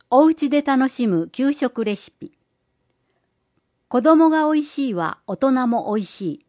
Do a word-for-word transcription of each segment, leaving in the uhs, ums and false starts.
お家で楽しむ給食レシピ。子供がおいしいは大人もおいしい。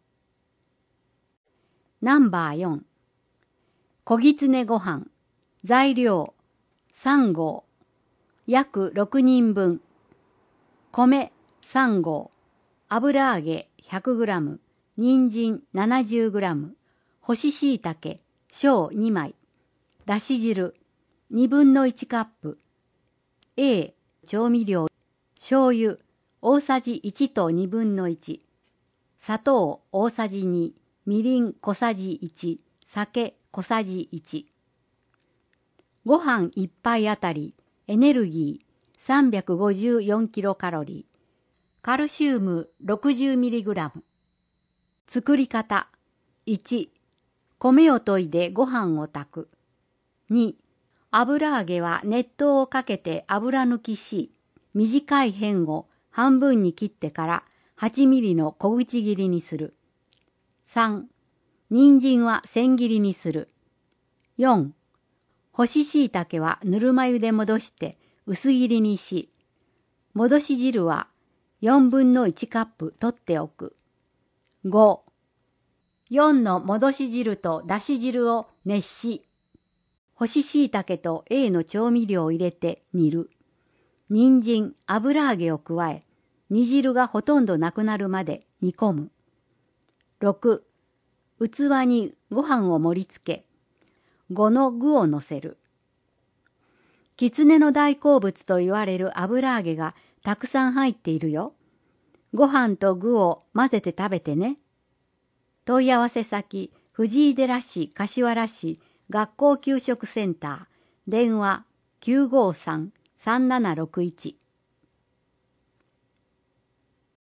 ナンバーよん。小狐ご飯。材料さん合。約ろくにんぶん。米さん合。油揚げ ひゃくグラム。人参 ななじゅうグラム。干し椎茸小にまい。だし汁にぶんのいちカップ。A 調味料醤油大さじいちとにぶんのいち。砂糖大さじに。みりん小さじいち。酒小さじいち。ご飯いっぱいあたりエネルギー さんびゃくごじゅうよんキロカロリー。カルシウム ろくじゅうミリグラム。作り方いち。米を研いでご飯を炊く。に。油揚げは熱湯をかけて油抜きし、短い辺を半分に切ってからはちミリの小口切りにする。さん。人参は千切りにする。よん。干し椎茸はぬるま湯で戻して薄切りにし、戻し汁はよんぶんのいちカップ取っておく。ご。よんの戻し汁とだし汁を熱し、干し椎茸と A の調味料を入れて煮る。人参、油揚げを加え、煮汁がほとんどなくなるまで煮込む。ろく。器にご飯を盛り付け、ごの具をのせる。狐の大好物と言われる油揚げがたくさん入っているよ。ご飯と具を混ぜて食べてね。問い合わせ先、藤井寺市柏原市学校給食センター、電話 きゅうごさん さんななろくいち。